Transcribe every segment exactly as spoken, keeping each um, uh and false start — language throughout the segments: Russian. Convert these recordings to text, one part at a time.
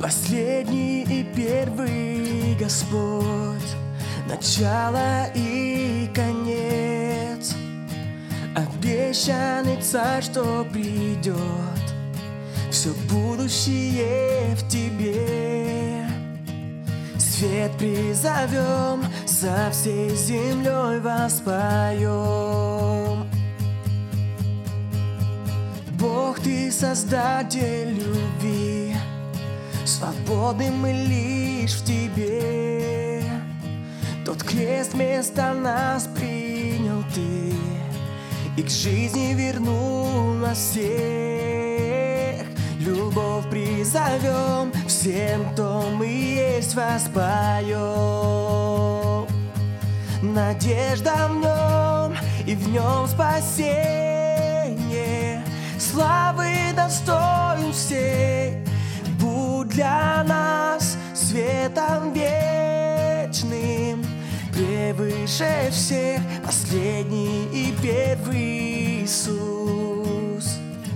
Последний и первый Господь, начало и конец, обещанный Царь, что придет, все будущее в Тебе. Свет призовем, со всей землей воспоем. Бог, Ты Создатель любви, свободны мы лишь в Тебе. Тот крест вместо нас принял Ты и к жизни вернул нас всех. Любовь призовем, всем, кто мы есть, воспоем. Надежда в Нем и в Нем спасение, славы достоин всей. Будь для нас светом вечным, превыше всех, последний и первый Иисус.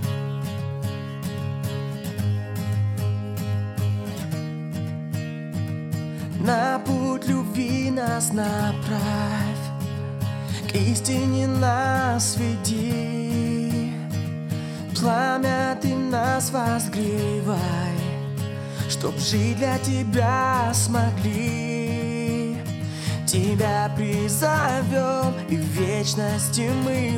На путь любви нас направь, к истине нас веди. Пламя Ты нас возгревай, чтоб жить для Тебя смогли. Тебя призовем, и в вечности мы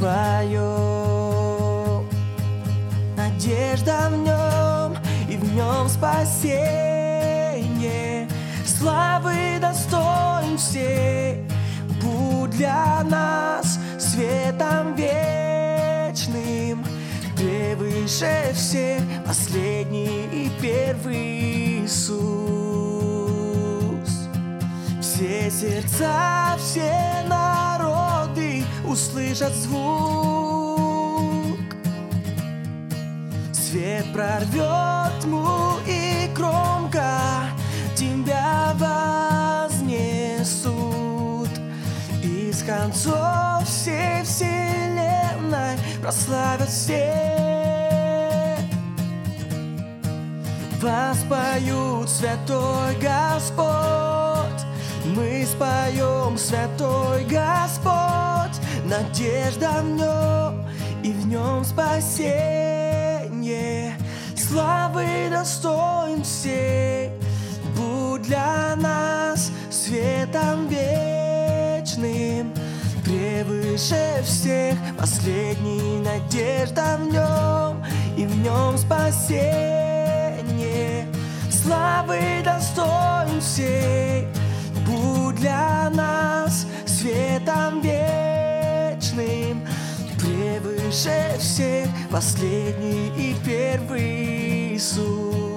воспоем. Надежда в Нем и в Нем спасение, славы достоин всей. Будь для нас светом вечным, превыше всех, последний и первый Иисус. Все сердца, все народы услышат звук. Свет прорвет тьму и громко Тебя вознесут. Из концов всей вселенной прославят все. Воспоют святой Господь, мы споем святой Господь. Надежда в Нем и в Нем спасение, славы достоин всей. Будь для нас светом вечным, превыше всех, последний. Надежда в Нем и в Нем спасение, славы достоин всей. Будь для нас светом вечным, превыше всех, последний и первый Иисус.